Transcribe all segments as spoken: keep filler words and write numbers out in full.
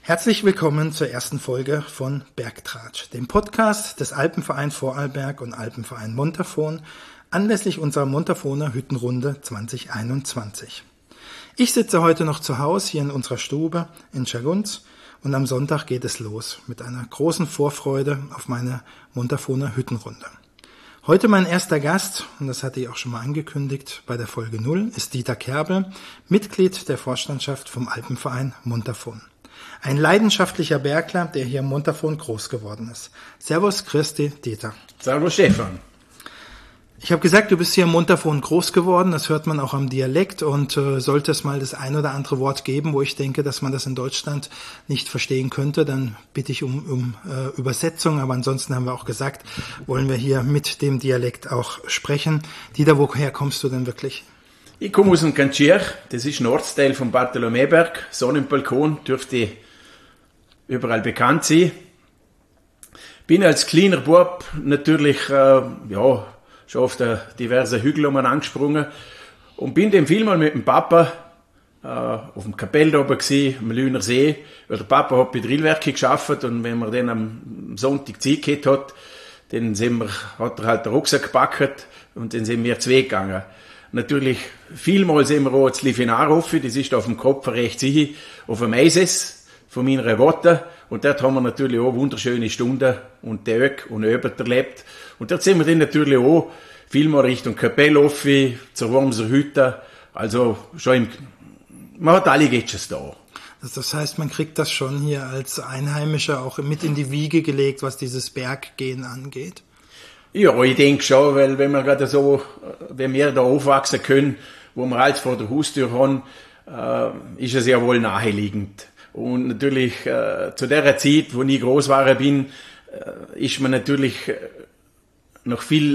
Herzlich willkommen zur ersten Folge von Bergtratsch, dem Podcast des Alpenverein Vorarlberg und Alpenverein Montafon anlässlich unserer Montafoner Hüttenrunde zwanzig einundzwanzig. Ich sitze heute noch zu Hause hier in unserer Stube in Schergunz und am Sonntag geht es los mit einer großen Vorfreude auf meine Montafoner Hüttenrunde. Heute mein erster Gast, und das hatte ich auch schon mal angekündigt bei der Folge null, ist Dieter Kerbel, Mitglied der Vorstandschaft vom Alpenverein Montafon. Ein leidenschaftlicher Bergler, der hier im Montafon groß geworden ist. Servus, grüß dich, Dieter. Servus, Stefan. Ich habe gesagt, du bist hier im Montafon groß geworden, das hört man auch am Dialekt, und äh, sollte es mal das ein oder andere Wort geben, wo ich denke, dass man das in Deutschland nicht verstehen könnte, dann bitte ich um, um äh, Übersetzung, aber ansonsten haben wir auch gesagt, wollen wir hier mit dem Dialekt auch sprechen. Dieter, woher kommst du denn wirklich? Ich komme aus dem Kantschier, das ist ein Ortsteil vom Bartholomäberg, Sonnenbalkon, dürfte überall bekannt sein. Bin als kleiner Bub natürlich, äh, ja, schon auf der diverse Hügel um angesprungen und bin dann vielmal mit dem Papa äh, auf dem Kapell da oben gewesen, am Lüner See, weil der Papa hat bei Drillwerke gearbeitet und wenn man dann am Sonntag Zeit gehabt hat, dann sind wir, hat er halt den Rucksack gepackt und dann sind wir zwei gegangen. Natürlich, vielmal sind wir auch ins Lifinarhof, das ist auf dem Kopf rechts sicher, auf dem Eises von meiner Wotte. Und dort haben wir natürlich auch wunderschöne Stunden und Tage und Abend erlebt. Und dort sind wir dann natürlich auch vielmal Richtung Kapellhof, zur Wormser Hütte. Also schon im, man hat alle Gätches da. Das heißt, man kriegt das schon hier als Einheimischer auch mit in die Wiege gelegt, was dieses Berggehen angeht? Ja, ich denke schon, weil wenn wir gerade so, wenn wir da aufwachsen können, wo wir alles vor der Haustür haben, äh, ist es ja wohl naheliegend. Und natürlich, äh, zu der Zeit, wo ich groß war bin, äh, ist man natürlich äh, noch viel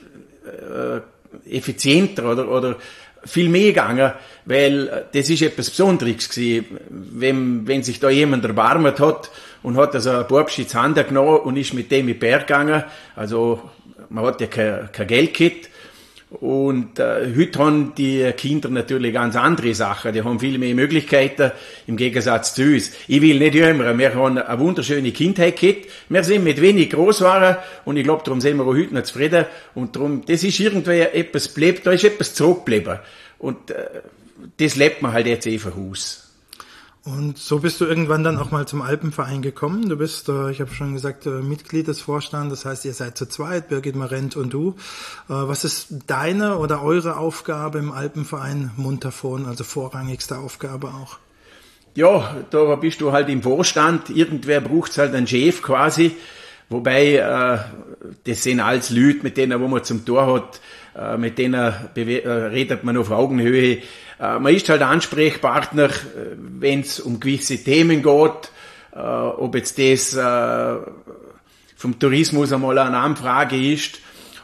äh, effizienter oder, oder viel mehr gegangen, weil äh, das ist etwas Besonderes gewesen. Wenn, wenn sich da jemand erbarmt hat und hat also ein Burbschi zur Hand genommen und ist mit dem in den Berg gegangen, also man hat ja kein, kein Geld gehabt. Und äh, heute haben die Kinder natürlich ganz andere Sachen. Die haben viel mehr Möglichkeiten im Gegensatz zu uns. Ich will nicht jammern. Wir haben eine wunderschöne Kindheit gehabt. Wir sind mit wenig groß geworden und ich glaube, darum sind wir auch heute noch zufrieden. Und darum, das ist irgendwie etwas bleibt, da ist etwas zurückgeblieben. Und äh, das lebt man halt jetzt einfach aus. Und so bist du irgendwann dann auch mal zum Alpenverein gekommen. Du bist, äh, ich habe schon gesagt, äh, Mitglied des Vorstands. Das heißt, ihr seid zu zweit, Birgit Marent und du. Äh, was ist deine oder eure Aufgabe im Alpenverein Montafon, also vorrangigste Aufgabe auch? Ja, da bist du halt im Vorstand. Irgendwer braucht halt einen Chef quasi. Wobei, äh, das sind alles Leute, mit denen, wo man zum Tor hat, äh, mit denen bewe- äh, redet man auf Augenhöhe. Man ist halt Ansprechpartner, wenn es um gewisse Themen geht, äh, ob jetzt das äh, vom Tourismus einmal eine Anfrage ist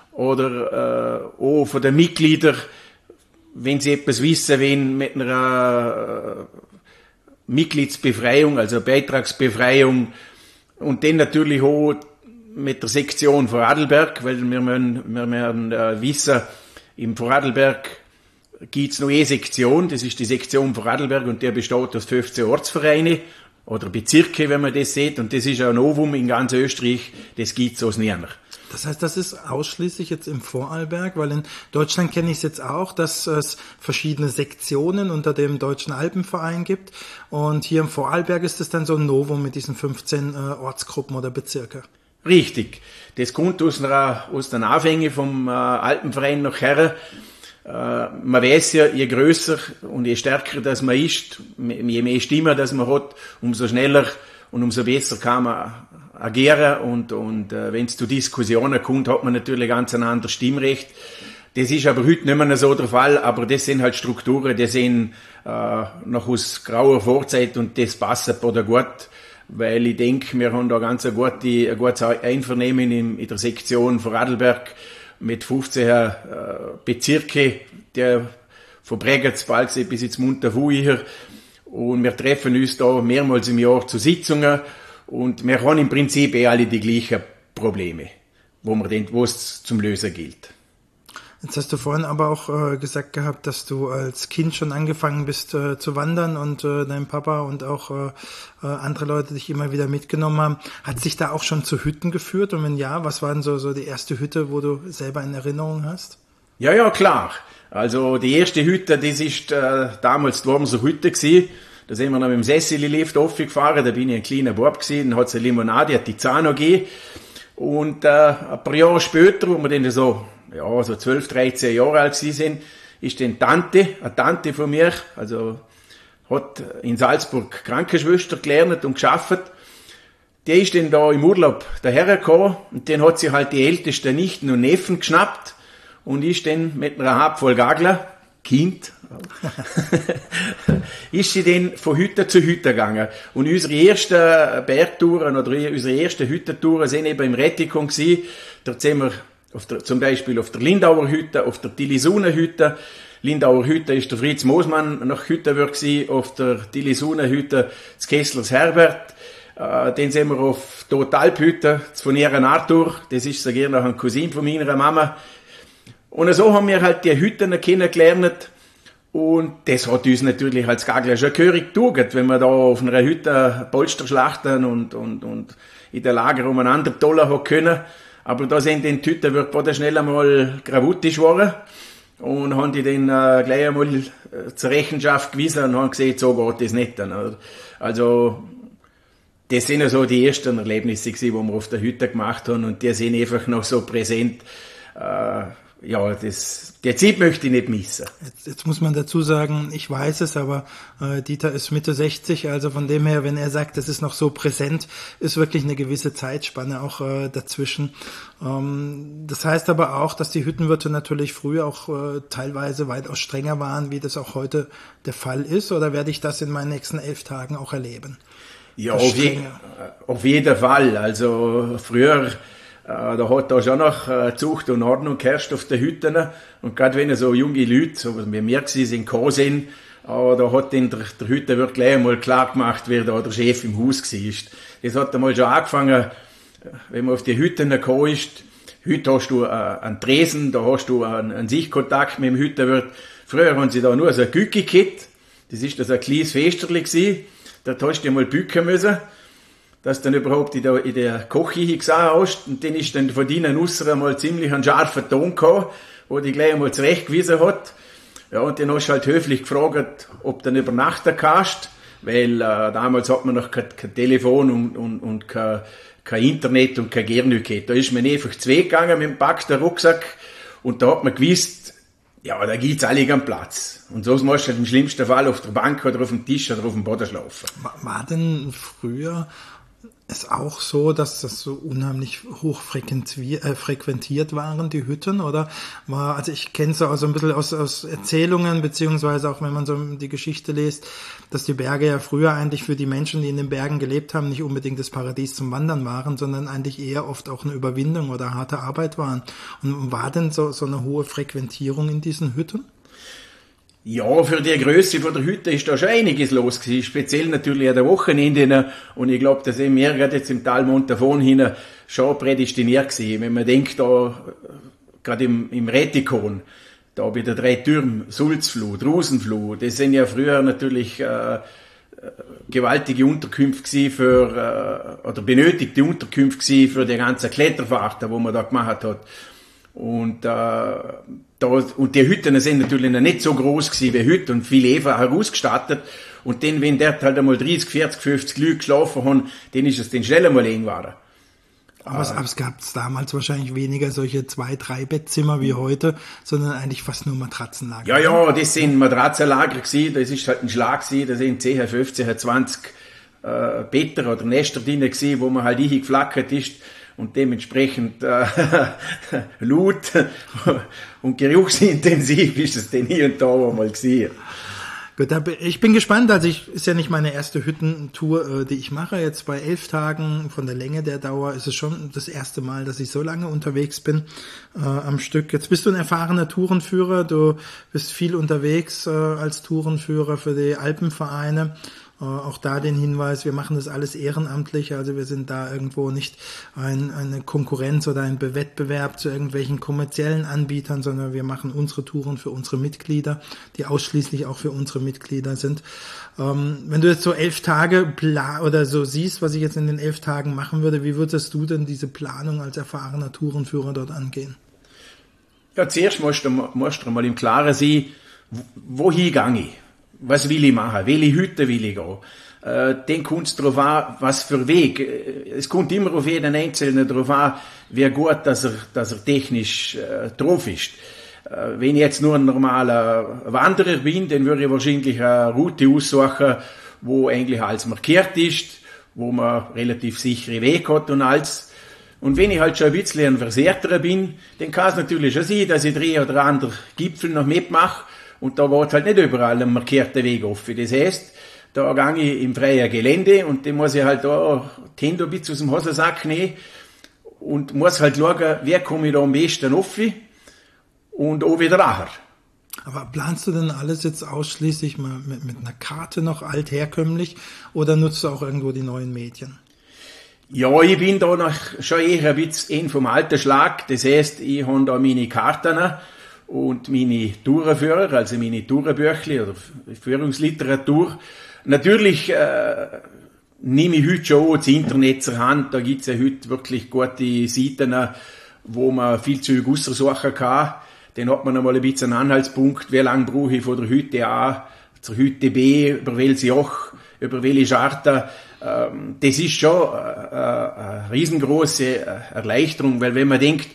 oder äh, auch von den Mitgliedern, wenn sie etwas wissen, wenn mit einer äh, Mitgliedsbefreiung, also Beitragsbefreiung und dann natürlich auch mit der Sektion Vorarlberg, weil wir müssen, wir müssen äh, wissen, im Vorarlberg gibt's noch eine Sektion, das ist die Sektion Vorarlberg und der besteht aus fünfzehn Ortsvereine oder Bezirke, wenn man das sieht, und das ist ein Novum in ganz Österreich, das gibt's so nie mehr. Das heißt, das ist ausschließlich jetzt im Vorarlberg, weil in Deutschland kenne ich es jetzt auch, dass es verschiedene Sektionen unter dem Deutschen Alpenverein gibt, und hier im Vorarlberg ist es dann so ein Novum mit diesen fünfzehn äh, Ortsgruppen oder Bezirke. Richtig, das kommt aus, einer, aus den Anfängen vom äh, Alpenverein nachher. Man weiß ja, je grösser und je stärker das man ist, je mehr Stimme das man hat, umso schneller und umso besser kann man agieren. Und, und äh, wenn es zu Diskussionen kommt, hat man natürlich ganz ein anderes Stimmrecht. Das ist aber heute nicht mehr so der Fall, aber das sind halt Strukturen, die sind äh, noch aus grauer Vorzeit und das passt oder gut, weil ich denke, wir haben da ganz ein gutes, ein gutes Einvernehmen in, in der Sektion Vorarlberg mit fünfzehn äh, Bezirke, der von Bregenz, Balzee bis ins Montafon hier. Und wir treffen uns da mehrmals im Jahr zu Sitzungen und wir haben im Prinzip eh alle die gleichen Probleme, wo man denkt, wo es zum Lösen gilt. Jetzt hast du vorhin aber auch äh, gesagt gehabt, dass du als Kind schon angefangen bist äh, zu wandern und äh, dein Papa und auch äh, äh, andere Leute dich immer wieder mitgenommen haben. Hat sich da auch schon zu Hütten geführt? Und wenn ja, was war denn so, so die erste Hütte, wo du selber in Erinnerung hast? Ja, ja, klar. Also die erste Hütte, das ist äh, damals die Wormser Hütte gewesen. Da sind wir noch mit dem Sessili-Lift aufgefahren, da bin ich ein kleiner Bub gewesen, dann hat's eine Limonade, hat die Zahn noch gegeben. Und äh, ein paar Jahre später, wo wir dann so, ja, so zwölf, dreizehn Jahre alt gewesen sind, ist dann Tante, eine Tante von mir, also hat in Salzburg Krankenschwester gelernt und geschafft. Die ist dann da im Urlaub dahergekommen und dann hat sie halt die ältesten Nichten und Neffen geschnappt und ist dann mit einer Handvoll Gagler, Kind, ist sie dann von Hütte zu Hütte gegangen. Und unsere ersten Bergtouren oder unsere ersten Hüttentouren sind eben im Rettikon gewesen. Dort sind wir auf der, zum Beispiel auf der Lindauer Hütte, auf der Tillisuner Hütte. Lindauer Hütte ist der Fritz Mosmann nach Hüttenwürth gewesen, auf der Tillisuner Hütte das Kesslers Herbert. Äh, dann sind wir auf der Totalhütte von ihren Arthur, das ist so gerne ein Cousin von meiner Mama. Und so haben wir halt die Hütten kennengelernt. Und das hat uns natürlich als Gagler schon gehörig getaugt, wenn wir da auf einer Hütte Polster schlachten und, und, und in der Lager umeinander tollen hat können. Aber da sind die Hütten wirklich schnell einmal gravutisch geworden. Und haben die dann äh, gleich einmal äh, zur Rechenschaft gewiesen und haben gesehen, so geht das nicht dann. Also, das sind ja so die ersten Erlebnisse gewesen, die wir auf der Hütte gemacht haben und die sind einfach noch so präsent. Äh, Ja, das, die Zeit möchte ich nicht missen. Jetzt, jetzt muss man dazu sagen, ich weiß es, aber äh, Dieter ist Mitte sechzig, also von dem her, wenn er sagt, das ist noch so präsent, ist wirklich eine gewisse Zeitspanne auch äh, dazwischen. Ähm, das heißt aber auch, dass die Hüttenwirte natürlich früher auch äh, teilweise weitaus strenger waren, wie das auch heute der Fall ist, oder werde ich das in meinen nächsten elf Tagen auch erleben? Ja, auf, je, auf jeden Fall. Also früher da hat da schon noch Zucht und Ordnung geherrscht auf den Hütten. Und gerade wenn so junge Leute, so wie wir sind, gekommen sind, da hat dann der, der Hüttenwirt gleich einmal klar gemacht, wer da der Chef im Haus war. Das hat einmal schon angefangen, wenn man auf die Hütten gekommen ist. Heute hast du einen Tresen, da hast du einen, einen Sichtkontakt mit dem Hüttenwirt. Früher haben sie da nur so ein Gücki gehabt. Das ist das ein kleines Festerli gewesen. Dort hast du mal bücken müssen, dass du dann überhaupt in der, in der Kochküche gesehen hast. Und dann ist dann von deinen Ausser mal ziemlich ein scharfer Ton gehabt, wo die gleich einmal zurechtgewiesen hat. Ja, und dann hast du halt höflich gefragt, ob du dann übernachten kannst, weil äh, damals hat man noch kein, kein Telefon und, und, und kein, kein Internet und kein Gernü gehabt. Da ist man einfach zu Weg gegangen mit dem packten Rucksack und da hat man gewusst, ja, da gibt's alle am Platz. Und so musst du halt im schlimmsten Fall auf der Bank oder auf dem Tisch oder auf dem Boden schlafen. War, war denn früher es auch so, dass das so unheimlich hoch frequentiert, äh, frequentiert waren, die Hütten, oder war, also ich kenne es auch so ein bisschen aus, aus Erzählungen, beziehungsweise auch wenn man so die Geschichte liest, dass die Berge ja früher eigentlich für die Menschen, die in den Bergen gelebt haben, nicht unbedingt das Paradies zum Wandern waren, sondern eigentlich eher oft auch eine Überwindung oder harte Arbeit waren. Und war denn so, so eine hohe Frequentierung in diesen Hütten? Ja, für die Größe von der Hütte ist da schon einiges los gewesen, speziell natürlich an der Wochenende. Und ich glaube, da sind wir gerade jetzt im Tal Montafon hin schon prädestiniert gewesen. Wenn man denkt, da, gerade im, im Rettikon, da bei der drei Türmen, Sulzfluh, Drusenfluh, das sind ja früher natürlich, äh, gewaltige Unterkünfte gewesen für, äh, oder benötigte Unterkünfte gewesen für die ganzen Kletterfahrten, wo man da gemacht hat. Und, äh, da, und die Hütten sind natürlich noch nicht so groß gewesen wie heute und viel Eva herausgestattet. Und dann, wenn dort halt einmal dreißig, vierzig, fünfzig Leute geschlafen haben, dann ist es dann schnell einmal eng geworden. Aber, es, aber es gab damals wahrscheinlich weniger solche zwei-, drei Bettzimmer wie heute, sondern eigentlich fast nur Matratzenlager. Ja, ja, das sind Matratzenlager gewesen, das ist halt ein Schlag gewesen, da sind zehn, fünfzehn, zwanzig äh, Better oder Nester drin gewesen, wo man halt hingeflackert ist. Und dementsprechend äh, laut und geruchsintensiv ist es denn hier und da mal gewesen. Gut, ich bin gespannt. Also ich ist ja nicht meine erste Hüttentour, die ich mache. Jetzt bei elf Tagen von der Länge der Dauer ist es schon das erste Mal, dass ich so lange unterwegs bin äh, am Stück. Jetzt bist du ein erfahrener Tourenführer. Du bist viel unterwegs äh, als Tourenführer für die Alpenvereine. Äh, auch da den Hinweis, wir machen das alles ehrenamtlich, also wir sind da irgendwo nicht ein, eine Konkurrenz oder ein Wettbewerb zu irgendwelchen kommerziellen Anbietern, sondern wir machen unsere Touren für unsere Mitglieder, die ausschließlich auch für unsere Mitglieder sind. Ähm, wenn du jetzt so elf Tage pla- oder so siehst, was ich jetzt in den elf Tagen machen würde, wie würdest du denn diese Planung als erfahrener Tourenführer dort angehen? Ja, zuerst musst du, musst du mal im Klaren sein, wohin gehe ich? Was will ich machen? Welche Hütte will ich gehen? Äh, dann kommt es darauf an, was für Weg. Es kommt immer auf jeden Einzelnen darauf an, wie gut, dass er, dass er technisch äh, drauf ist. Äh, wenn ich jetzt nur ein normaler Wanderer bin, dann würde ich wahrscheinlich eine Route aussuchen, wo eigentlich alles markiert ist, wo man relativ sichere Weg hat und alles. Und wenn ich halt schon ein bisschen ein Versehrterer bin, dann kann es natürlich schon sein, dass ich drei oder andere Gipfel noch mitmache. Und da geht halt nicht überall ein markierter Weg offen. Das heisst, da gehe ich im freien Gelände und dann muss ich halt da die Hände ein bisschen aus dem Hosensack nehmen und muss halt schauen, wie komme ich da am besten rauf und auch wieder nachher. Aber planst du denn alles jetzt ausschließlich mal mit, mit einer Karte noch altherkömmlich oder nutzt du auch irgendwo die neuen Medien? Ja, ich bin da noch schon eher ein bisschen vom alten Schlag. Das heisst, ich habe da meine Karten und meine Tourenführer, also meine Tourenbüchli oder Führungsliteratur. Natürlich äh, nehme ich heute schon das Internet zur Hand. Da gibt's ja heute wirklich gute Seiten, wo man viel Zeug aussuchen kann. Dann hat man einmal ein bisschen einen Anhaltspunkt, wie lange brauche ich von der Hütte A zur Hütte B, über welches Joch, über welche Charta. Das ist schon eine riesengroße Erleichterung, weil wenn man denkt,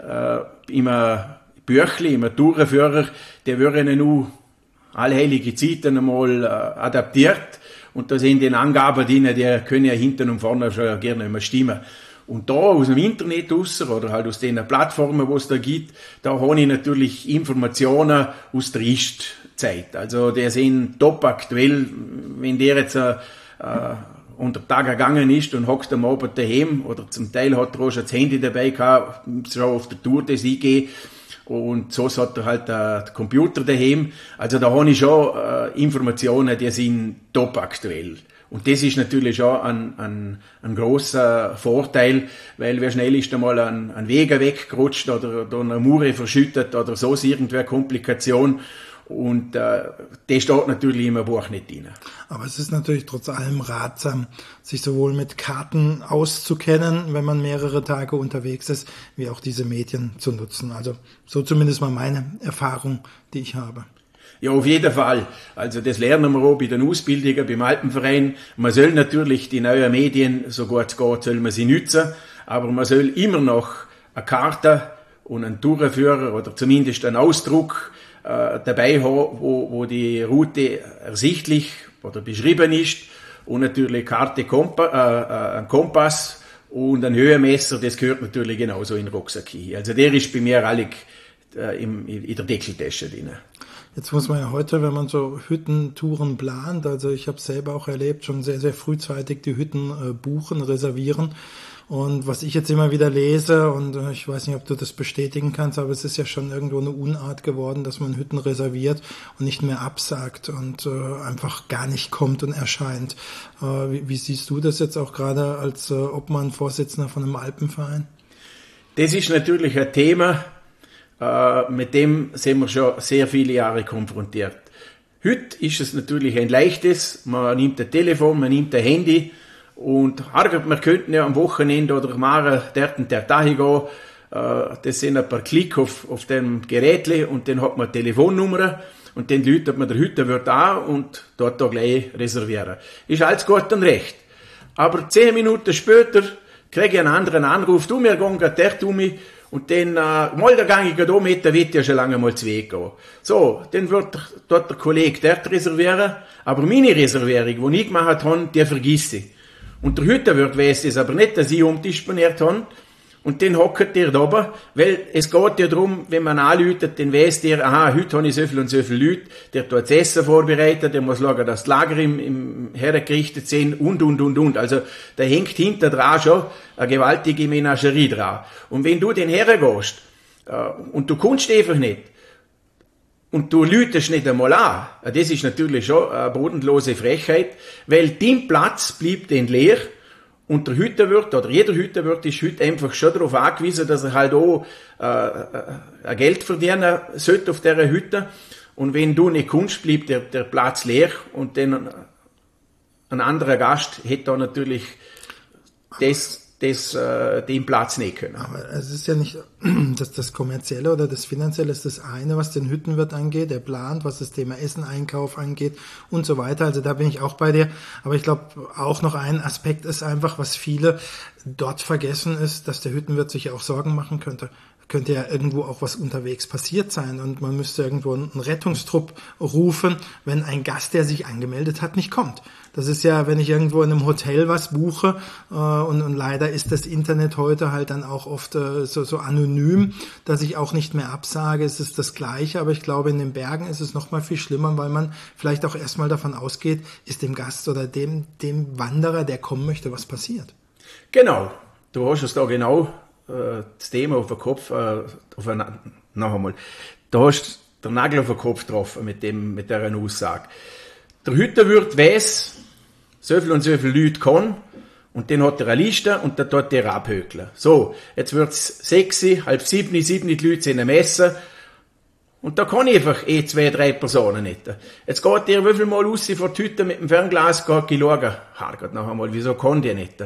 immer Büchli, immer Tourenführer, der würde ihnen nur allheilige Zeiten einmal adaptiert und da sind die Angaben drin, die können ja hinten und vorne schon gerne immer stimmen. Und da aus dem Internet raus, oder halt aus den Plattformen, wo es da gibt, da habe ich natürlich Informationen aus der Ist-Zeit. Also die sind top aktuell. Wenn der jetzt äh, unter Tag gegangen ist und hockt am Abend daheim, oder zum Teil hat er auch schon das Handy dabei gehabt, schon auf der Tour das eingehen. Und so hat er halt äh, den Computer daheim. Also da habe ich schon äh, Informationen, die sind top aktuell. Und das ist natürlich schon ein, ein, ein grosser Vorteil, weil wer schnell ist einmal ein, ein Weg weggerutscht oder, oder eine Mure verschüttet oder so ist irgendeine Komplikation. Und äh, das steht natürlich im Buch nicht drin. Aber es ist natürlich trotz allem ratsam, sich sowohl mit Karten auszukennen, wenn man mehrere Tage unterwegs ist, wie auch diese Medien zu nutzen. Also so zumindest mal meine Erfahrung, die ich habe. Ja, auf jeden Fall. Also das lernen wir auch bei den Ausbildungen, beim Alpenverein. Man soll natürlich die neuen Medien, so gut es geht, soll man sie nutzen, aber man soll immer noch eine Karte und einen Tourenführer oder zumindest einen Ausdruck äh, dabei haben, wo, wo die Route ersichtlich oder beschrieben ist und natürlich Karte, Kompa, äh, ein Kompass und ein Höhenmesser, das gehört natürlich genauso in den Rucksack hin. Also der ist bei mir alle äh, im, in der Deckeltasche drin. Jetzt muss man ja heute, wenn man so Hüttentouren plant, also ich habe selber auch erlebt, schon sehr, sehr frühzeitig die Hütten äh, buchen, reservieren. Und was ich jetzt immer wieder lese, und äh, ich weiß nicht, ob du das bestätigen kannst, aber es ist ja schon irgendwo eine Unart geworden, dass man Hütten reserviert und nicht mehr absagt und äh, einfach gar nicht kommt und erscheint. Äh, wie, wie siehst du das jetzt auch gerade als äh, Obmann, Vorsitzender von einem Alpenverein? Das ist natürlich ein Thema, mit dem sind wir schon sehr viele Jahre konfrontiert. Heute ist es natürlich ein leichtes, man nimmt ein Telefon, man nimmt ein Handy und wir könnten ja am Wochenende oder mal dort und der Tag gehen, das sind ein paar Klick auf, auf dem Gerät und dann hat man eine Telefonnummer und dann läutet man der Hüttenwirt an und dort da gleich reservieren. Ist alles gut und recht. Aber zehn Minuten später kriege ich einen anderen Anruf, du, wir gehen gerade dort um mich. Und dann, äh, mal da gang ich da mit, da wird ja schon lange mal zu Weg gehen. So, dann wird dort der Kollege dort reservieren, aber meine Reservierung, die ich gemacht habe, die vergiss ich. Und der Hüttenwirt weiss das aber nicht, dass ich umdisponiert habe. Und dann hockt der da oben, weil es geht ja darum, wenn man anläutet, dann weiss der, aha, heute habe ich so viel und so viele Leute, der tut das Essen vorbereitet, der muss schauen, dass die Lager im, im hergerichtet sind und, und, und, und. Also, da hängt hinter dran schon eine gewaltige Menagerie dran. Und wenn du den hergehst, äh, und du kommst einfach nicht, und du lütest nicht einmal an. Das ist natürlich schon eine bodenlose Frechheit, weil dein Platz bleibt den leer und der Hütterwirt oder jeder Hütterwirt ist heute einfach schon darauf angewiesen, dass er halt auch äh, Geld verdienen sollte auf dieser Hütte. Und wenn du nicht kommst, bleibt der, der Platz leer und dann ein anderer Gast hätte da natürlich das das, äh, den Platz nicht können. Aber es ist ja nicht, dass das Kommerzielle oder das Finanzielle ist das eine, was den Hüttenwirt angeht, der plant, was das Thema Essen, Einkauf angeht und so weiter. Also da bin ich auch bei dir. Aber ich glaube, auch noch ein Aspekt ist einfach, was viele dort vergessen ist, dass der Hüttenwirt sich ja auch Sorgen machen könnte. Könnte ja irgendwo auch was unterwegs passiert sein und man müsste irgendwo einen Rettungstrupp rufen, wenn ein Gast, der sich angemeldet hat, nicht kommt. Das ist ja, wenn ich irgendwo in einem Hotel was buche äh, und, und leider ist das Internet heute halt dann auch oft äh, so, so anonym, dass ich auch nicht mehr absage. Es ist das Gleiche, aber ich glaube, in den Bergen ist es noch mal viel schlimmer, weil man vielleicht auch erstmal davon ausgeht, ist dem Gast oder dem, dem Wanderer, der kommen möchte, was passiert. Genau, du hast es da genau das Thema auf den Kopf, äh, auf einen, noch einmal, da hast du den Nagel auf den Kopf getroffen mit dem, mit dieser Aussage. Der Hütterwirt weiss, so viel und so viel Leute kann, und dann hat er eine Liste und dann tut er abhökeln. So, jetzt wird's sechs, halb sieben, sieben Leute sind am Messen, und da kann ich einfach eh zwei, drei Personen nicht. Jetzt geht der wie viel Mal raus vor die Hütte mit dem Fernglas, geht schauen, Herrgott, noch einmal, wieso kann der nicht?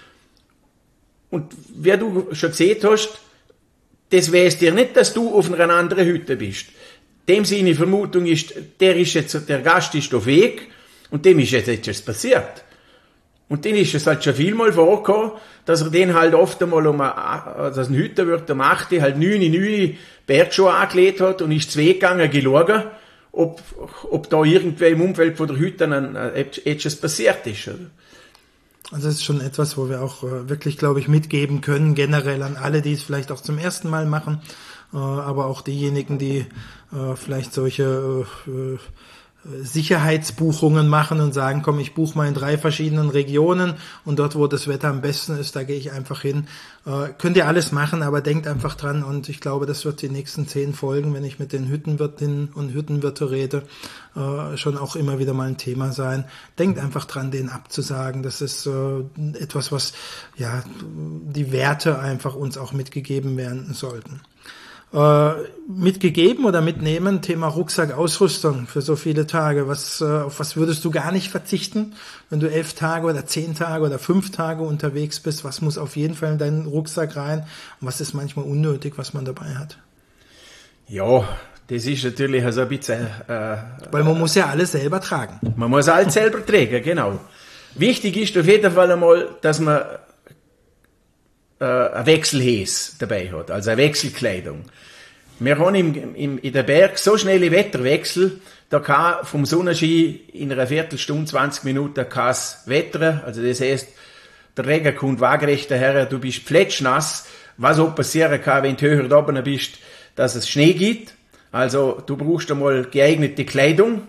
Und wie du schon gesehen hast, das weiss dir nicht, dass du auf einer anderen Hütte bist. Dem seine Vermutung ist, der ist jetzt, der Gast ist auf Weg und dem ist jetzt etwas passiert. Und dann ist es halt schon vielmal vorgekommen, dass er den halt oft einmal um, also ein Hütterwirt um acht, halt neun, neun Bergschuhe angelegt hat und ist zwei gegangen geschaut, ob, ob da irgendwer im Umfeld von der Hütte ein, etwas passiert ist. Oder? Also das ist schon etwas, wo wir auch äh, wirklich, glaube ich, mitgeben können, generell an alle, die es vielleicht auch zum ersten Mal machen, äh, aber auch diejenigen, die äh, vielleicht solche äh, Sicherheitsbuchungen machen und sagen, komm, ich buche mal in drei verschiedenen Regionen und dort, wo das Wetter am besten ist, da gehe ich einfach hin. Äh, könnt ihr alles machen, aber denkt einfach dran und ich glaube, das wird die nächsten zehn Folgen, wenn ich mit den Hüttenwirtinnen und Hüttenwirte rede, äh, schon auch immer wieder mal ein Thema sein. Denkt einfach dran, den abzusagen. Das ist äh, etwas, was ja die Werte einfach uns auch mitgegeben werden sollten. Äh, mitgegeben oder mitnehmen, Thema Rucksack, Ausrüstung für so viele Tage. Was, äh, auf was würdest du gar nicht verzichten, wenn du elf Tage oder zehn Tage oder fünf Tage unterwegs bist? Was muss auf jeden Fall in deinen Rucksack rein? Und was ist manchmal unnötig, was man dabei hat? Ja, das ist natürlich also ein bisschen... Äh, Weil man muss ja alles selber tragen. Man muss alles selber tragen, genau. Wichtig ist auf jeden Fall einmal, dass man äh, ein Wechselhäs dabei hat, also eine Wechselkleidung. Wir haben im, im, in den Berg so schnelle Wetterwechsel, da kann vom Sonnenschein in einer Viertelstunde, zwanzig Minuten kann es wettern. Also das heisst, der Regen kommt waagerecht daher, du bist plätschnass. Was auch passieren kann, wenn du höher da oben bist, dass es Schnee gibt. Also du brauchst einmal geeignete Kleidung.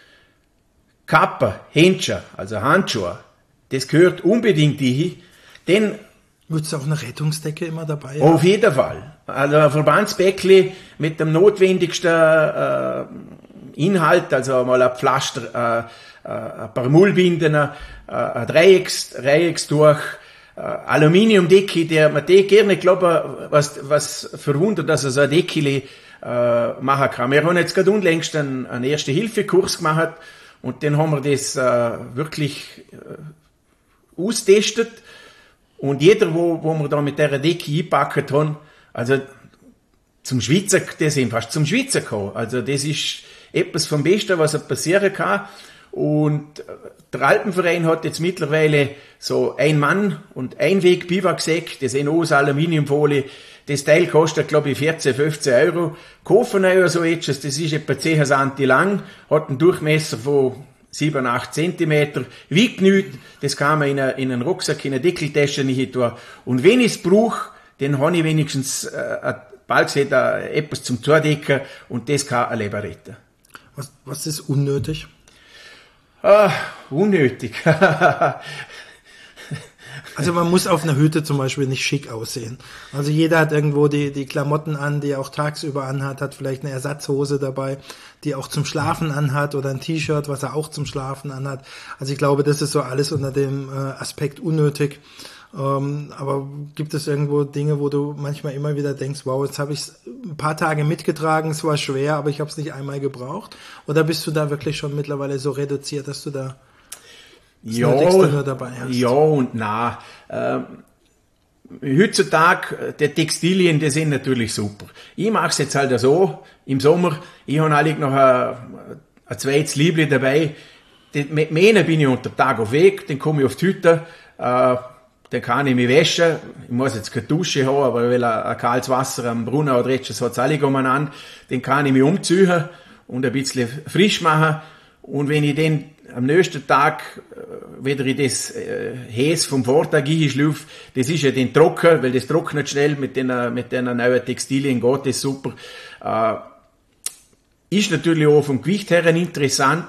Kappe, Händchen, also Handschuhe, das gehört unbedingt hin. Denn würdest du auch eine Rettungsdecke immer dabei haben? Auf jeden Fall. Also ein Verbandsbäckli mit dem notwendigsten äh, Inhalt, also mal ein Pflaster, äh, äh, ein paar Mullbinden, äh, ein Dreiecks, Dreieckstuch, äh, Aluminiumdecke, der man die gerne glauben, was, was verwundert, dass er so ein Deckli äh, machen kann. Wir haben jetzt gerade unlängst einen, einen Erste-Hilfe-Kurs gemacht und dann haben wir das äh, wirklich äh, austestet. Und jeder, wo, wo wir da mit dieser Decke eingepackt haben, also zum Schwitzen, die sind fast zum Schwitzen gekommen. Also das ist etwas vom Besten, was passieren kann. Und der Alpenverein hat jetzt mittlerweile so ein Mann und Einweg Biwaksäck, das sind aus Aluminiumfolie. Das Teil kostet, glaube ich, vierzehn, fünfzehn Euro. Kaufen oder so etwas, das ist etwa zehn Zentimeter lang, hat einen Durchmesser von sieben, acht Zentimeter, wiegt nichts, das kann man in, eine, in einen Rucksack, in eine Deckeltasche nicht tun. Und wenn ich es brauche, dann habe ich wenigstens äh, bald gesagt, äh, etwas zum Zudecken und das kann ein Leben retten. Was, was ist unnötig? Ah, unnötig. Also Also man muss auf einer Hütte zum Beispiel nicht schick aussehen. Also jeder hat irgendwo die, die Klamotten an, die er auch tagsüber anhat, hat vielleicht eine Ersatzhose dabei, die er auch zum Schlafen anhat oder ein T-Shirt, was er auch zum Schlafen anhat. Also ich glaube, das ist so alles unter dem äh, Aspekt unnötig. Ähm, aber gibt es irgendwo Dinge, wo du manchmal immer wieder denkst, wow, jetzt habe ich es ein paar Tage mitgetragen, es war schwer, aber ich habe es nicht einmal gebraucht? Oder bist du da wirklich schon mittlerweile so reduziert, dass du da das ja, Nötigste nur dabei hast? Ja und nein. Ähm, heutzutage, die Textilien, die sind natürlich super. Ich mache es jetzt halt so, im Sommer, ich habe eigentlich noch ein, ein zweites Liebli dabei. Mit Mähnen bin ich unter Tag auf Weg, dann komme ich auf die Hütte, äh, dann kann ich mich waschen. Ich muss jetzt keine Dusche haben, aber weil ein, ein kaltes Wasser am Brunnen oder etwas hat es alle umeinander. Dann kann ich mich umziehen und ein bisschen frisch machen. Und wenn ich dann am nächsten Tag äh, wieder in das äh, Häs vom Vortag einschlüpfe, das ist ja dann trocken, weil das trocknet schnell mit den, mit den neuen Textilien, geht das super. Äh, ist natürlich auch vom Gewicht her interessant.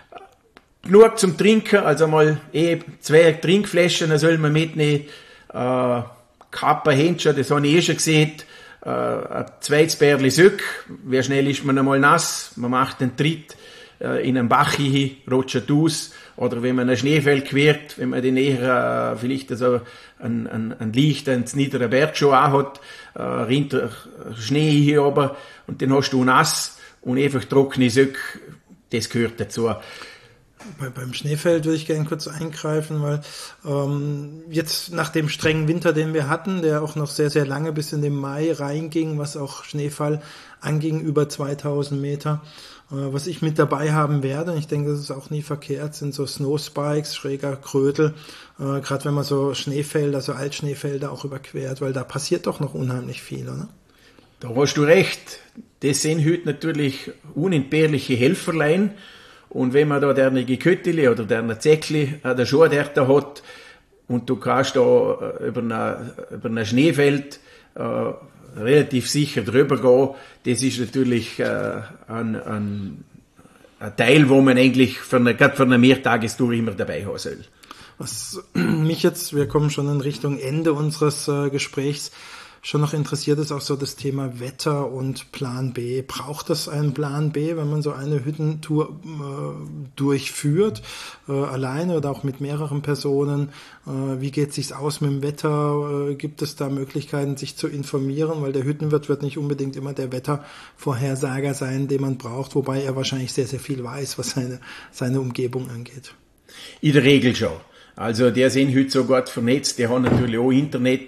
Genug zum Trinken, also mal eh zwei Trinkflaschen soll man mitnehmen, äh, Kappa Händchen, das habe ich eh schon gesehen, äh, ein zweites Bärli Söck, wie schnell ist man einmal nass, man macht einen Tritt äh, in einen Bach hin, rutscht aus, oder wenn man ein Schneefeld quert, wenn man den eher äh, vielleicht so ein, ein, ein leichten, niederen Berg schon hat, äh, rinnt der Schnee hier oben und dann hast du nass und einfach trockene Söck, das gehört dazu. Bei, beim Schneefeld würde ich gerne kurz eingreifen, weil ähm, jetzt nach dem strengen Winter, den wir hatten, der auch noch sehr, sehr lange bis in den Mai reinging, was auch Schneefall anging, über zweitausend Meter, äh, was ich mit dabei haben werde, und ich denke, das ist auch nie verkehrt, sind so Snowspikes, schräger Krödel, äh, gerade wenn man so Schneefelder, so Altschneefelder auch überquert, weil da passiert doch noch unheimlich viel, oder? Da hast du recht. Das sind heute natürlich unentbehrliche Helferlein. Und wenn man da dernige Kötteli oder derne Zäckli an der Schuhe da hat und du kannst da über ein über ein Schneefeld äh, relativ sicher drüber gehen, das ist natürlich äh, ein, ein, ein Teil, wo man eigentlich für eine, gerade für eine Mehrtagestour immer dabei haben soll. Was mich jetzt, wir kommen schon in Richtung Ende unseres äh, Gesprächs, schon noch interessiert ist auch so das Thema Wetter und Plan B. Braucht es einen Plan B, wenn man so eine Hüttentour äh, durchführt, äh, alleine oder auch mit mehreren Personen? Äh, wie geht es sich aus mit dem Wetter? Äh, gibt es da Möglichkeiten, sich zu informieren? Weil der Hüttenwirt wird nicht unbedingt immer der Wettervorhersager sein, den man braucht, wobei er wahrscheinlich sehr, sehr viel weiß, was seine, seine Umgebung angeht. In der Regel schon. Also der sind heute so gut vernetzt, der hat natürlich auch Internet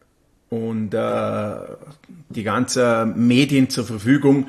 und äh, die ganzen Medien zur Verfügung.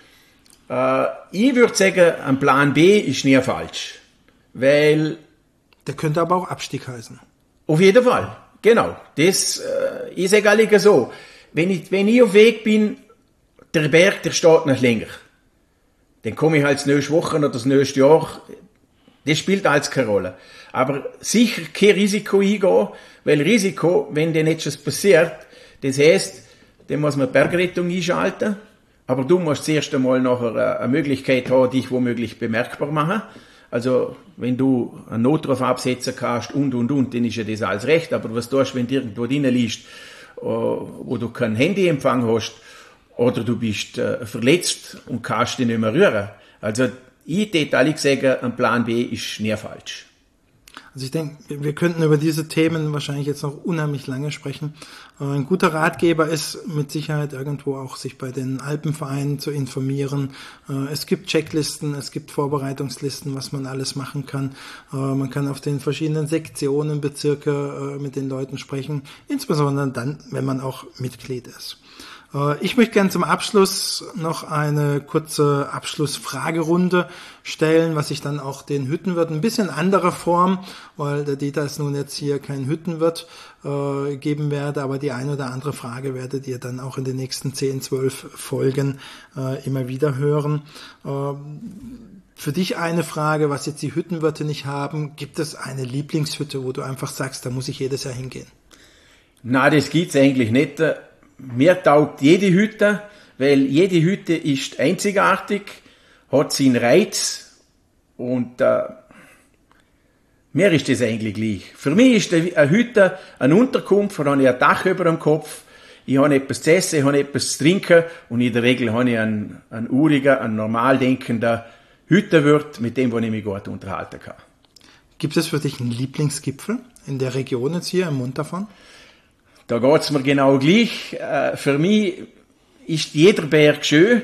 Äh, ich würde sagen, ein Plan B ist nie falsch, weil... Der könnte aber auch Abstieg heißen. Auf jeden Fall, genau. Das äh, ist egal so. Wenn ich, wenn ich auf Weg bin, der Berg, der steht noch länger. Dann komme ich halt das nächste Woche oder das nächste Jahr. Das spielt alles keine Rolle. Aber sicher kein Risiko eingehen, weil Risiko, wenn dir etwas passiert, das heisst, dann muss man Bergrettung einschalten, aber du musst zuerst einmal nachher eine Möglichkeit haben, dich womöglich bemerkbar machen. Also, wenn du einen Notruf absetzen kannst und, und, und, dann ist ja das alles recht, aber was tust du, wenn du irgendwo drin liegst, wo du kein Handyempfang hast, oder du bist äh, verletzt und kannst dich nicht mehr rühren. Also, ich würde ehrlich sagen, ein Plan B ist nie falsch. Also ich denke, wir könnten über diese Themen wahrscheinlich jetzt noch unheimlich lange sprechen. Ein guter Ratgeber ist mit Sicherheit irgendwo auch, sich bei den Alpenvereinen zu informieren. Es gibt Checklisten, es gibt Vorbereitungslisten, was man alles machen kann. Man kann auf den verschiedenen Sektionen, Bezirke mit den Leuten sprechen, insbesondere dann, wenn man auch Mitglied ist. Ich möchte gerne zum Abschluss noch eine kurze Abschlussfragerunde stellen, was ich dann auch den Hüttenwirt ein bisschen anderer Form, weil der Dieter ist nun jetzt hier kein Hüttenwirt, äh, geben werde, aber die eine oder andere Frage werdet ihr dann auch in den nächsten zehn, zwölf Folgen äh, immer wieder hören. Äh, Für dich eine Frage, was jetzt die Hüttenwirte nicht haben, gibt es eine Lieblingshütte, wo du einfach sagst, da muss ich jedes Jahr hingehen? Na, das gibt's eigentlich nicht. Mir taugt jede Hütte, weil jede Hütte ist einzigartig, hat seinen Reiz und äh, Mir ist das eigentlich gleich. Für mich ist eine Hütte eine Unterkunft, da habe ich ein Dach über dem Kopf, ich habe etwas zu essen, ich habe etwas zu trinken und in der Regel habe ich einen, einen urigen, einen normal denkenden Hüttenwirt, mit dem, wo ich mich gut unterhalten kann. Gibt es für dich einen Lieblingsgipfel in der Region jetzt hier im Mund-davon? Da geht's mir genau gleich. Für mich ist jeder Berg schön.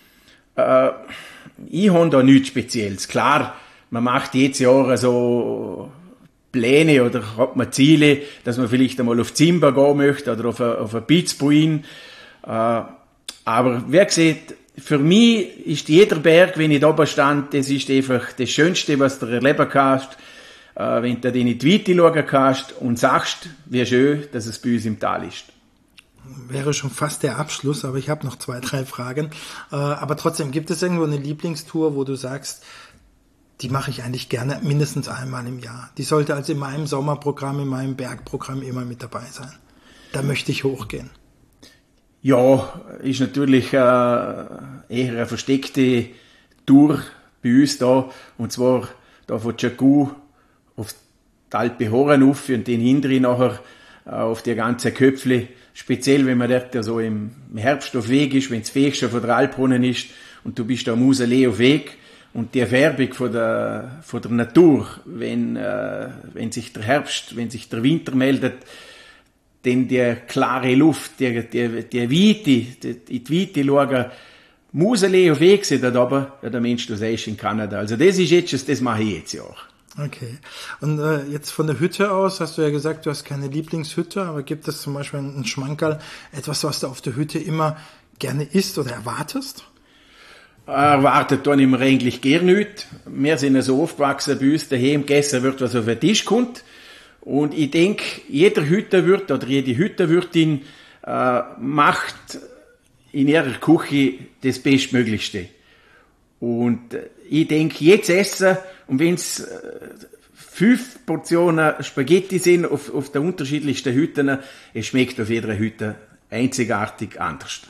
Ich habe da nichts Spezielles. Klar, man macht jedes Jahr so Pläne oder hat man Ziele, dass man vielleicht einmal auf Zimba gehen möchte oder auf eine, auf eine Pitzbuin. Aber wie gesagt, für mich ist jeder Berg, wenn ich da oben stand, das ist einfach das Schönste, was du erleben kannst. Wenn du in die Weite schauen kannst und sagst, wie schön, dass es bei uns im Tal ist. Wäre schon fast der Abschluss, aber ich habe noch zwei, drei Fragen. Aber trotzdem, gibt es irgendwo eine Lieblingstour, wo du sagst, die mache ich eigentlich gerne mindestens einmal im Jahr. Die sollte also in meinem Sommerprogramm, in meinem Bergprogramm immer mit dabei sein. Da möchte ich hochgehen. Ja, ist natürlich äh, eher eine versteckte Tour bei uns da. Und zwar da von Tschaku auf die Alpe Horen auf und den Hindri nachher äh, auf die ganze Köpfle. Speziell, wenn man dort ja so im Herbst auf Weg ist, wenn es Fegschen von der Alpbrunnen ist und du bist da am Muselee auf Weg. Und die Färbung von der, von der Natur, wenn, äh, wenn sich der Herbst, wenn sich der Winter meldet, denn die klare Luft, die, die, die Weite, die, in die Weite schauen, Muselee auf Weg sind da oben, ja, der Mensch, du siehst in Kanada. Also das ist jetzt, das mache ich jetzt ja auch. Okay. Und äh, jetzt von der Hütte aus, hast du ja gesagt, du hast keine Lieblingshütte, aber gibt es zum Beispiel einen Schmankerl, etwas, was du auf der Hütte immer gerne isst oder erwartest? Erwartet da nicht mehr eigentlich gar nichts. Wir sind ja so aufgewachsen bei uns, daheim gegessen wird, was auf den Tisch kommt. Und ich denke, jeder Hüttenwirt oder jede Hüttenwirtin äh, macht in ihrer Küche das Bestmöglichste. Und äh, ich denke, jetzt essen, und wenn es äh, fünf Portionen Spaghetti sind auf, auf den unterschiedlichsten Hütten, es schmeckt auf jeder Hütte einzigartig anders.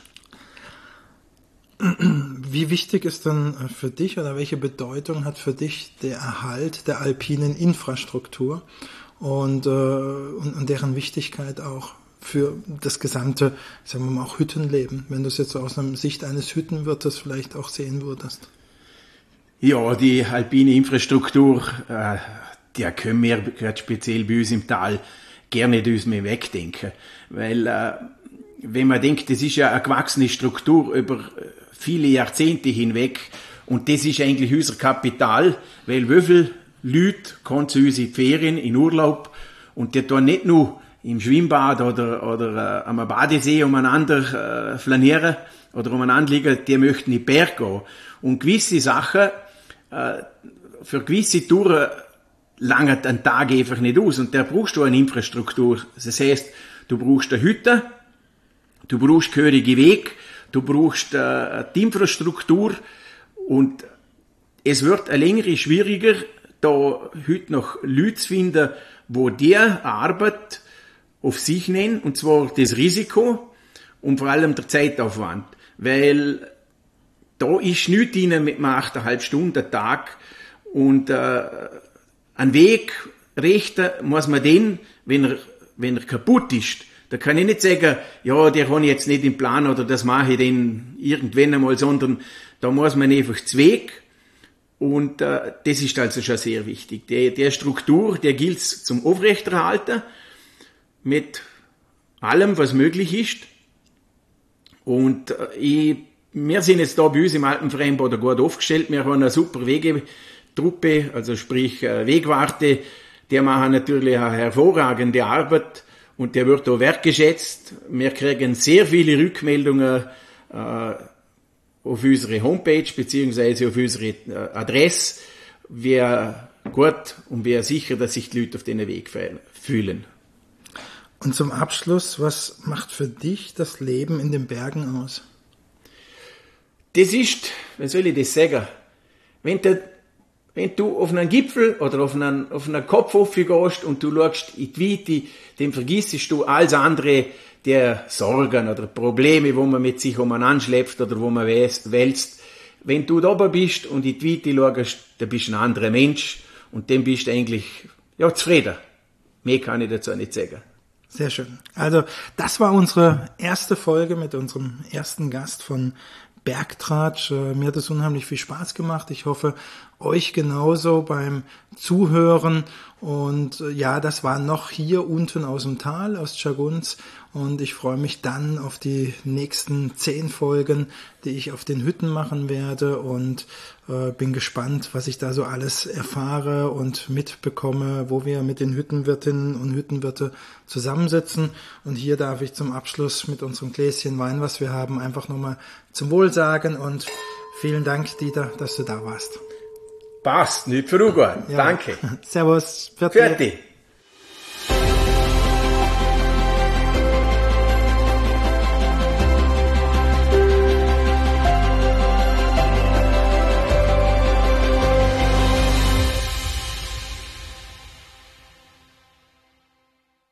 Wie wichtig ist denn für dich oder welche Bedeutung hat für dich der Erhalt der alpinen Infrastruktur und, äh, und, und deren Wichtigkeit auch für das gesamte, sagen wir mal, auch Hüttenleben, wenn du es jetzt so aus einer Sicht eines Hüttenwirtes vielleicht auch sehen würdest? Ja, die alpine Infrastruktur, äh, die können wir gerade speziell bei uns im Tal gerne nicht uns mehr wegdenken, weil äh, wenn man denkt, das ist ja eine gewachsene Struktur über viele Jahrzehnte hinweg und das ist eigentlich unser Kapital, weil wie viele Leute kommen zu uns in die Ferien, in Urlaub und die tun nicht nur im Schwimmbad oder, oder äh, am Badesee umeinander äh, flanieren oder umeinander liegen, die möchten in den Berg gehen. Und gewisse Sachen, äh, für gewisse Touren langt ein Tag einfach nicht aus und da brauchst du eine Infrastruktur. Das heißt, du brauchst eine Hütte, du brauchst gehörige Weg, du brauchst äh, die Infrastruktur und es wird ein längere schwieriger, da heute noch Leute zu finden, wo die Arbeit auf sich nehmen, und zwar das Risiko und vor allem der Zeitaufwand, weil da ist nichts drin mit einem achteinhalb Stunden Tag und äh, einen Weg richten muss man den, wenn er, wenn er kaputt ist. Da kann ich nicht sagen, ja, der habe ich jetzt nicht im Plan oder das mache ich dann irgendwann einmal, sondern da muss man einfach zu Weg. Und äh, das ist also schon sehr wichtig. Die, die Struktur, der gilt zum Aufrechterhalten mit allem, was möglich ist. Und äh, ich, wir sind jetzt da bei uns im Alpenverein Boden gut aufgestellt. Wir haben eine super Wegetruppe, also sprich äh, Wegwarte. Die machen natürlich eine hervorragende Arbeit. Und der wird auch wertgeschätzt. Wir kriegen sehr viele Rückmeldungen äh, auf unsere Homepage beziehungsweise auf unsere äh, Adresse, wie gut und wie sicher, dass sich die Leute auf diesen Weg fühlen. Und zum Abschluss, was macht für dich das Leben in den Bergen aus? Das ist, wie soll ich das sagen, wenn du Wenn du auf einen Gipfel oder auf einen, auf einen Kopf gehst und du schaust in die Weite, dann vergissest du alles andere, der Sorgen oder Probleme, wo man mit sich umeinander schleppt oder wo man wälzt. Wenn du da oben bist und in die Weite schaust, dann bist du ein anderer Mensch und dann bist du eigentlich ja, zufrieden. Mehr kann ich dazu nicht sagen. Sehr schön. Also das war unsere erste Folge mit unserem ersten Gast von Bergtratsch. Mir hat es unheimlich viel Spaß gemacht. Ich hoffe, euch genauso beim Zuhören. Und ja, das war noch hier unten aus dem Tal, aus Tschargunz. Und ich freue mich dann auf die nächsten zehn Folgen, die ich auf den Hütten machen werde. Und äh, bin gespannt, was ich da so alles erfahre und mitbekomme, wo wir mit den Hüttenwirtinnen und Hüttenwirte zusammensitzen. Und hier darf ich zum Abschluss mit unserem Gläschen Wein, was wir haben, einfach nochmal zum Wohl sagen. Und vielen Dank, Dieter, dass du da warst. Passt, nicht verrugen. Ja. Danke. Servus. Fertig.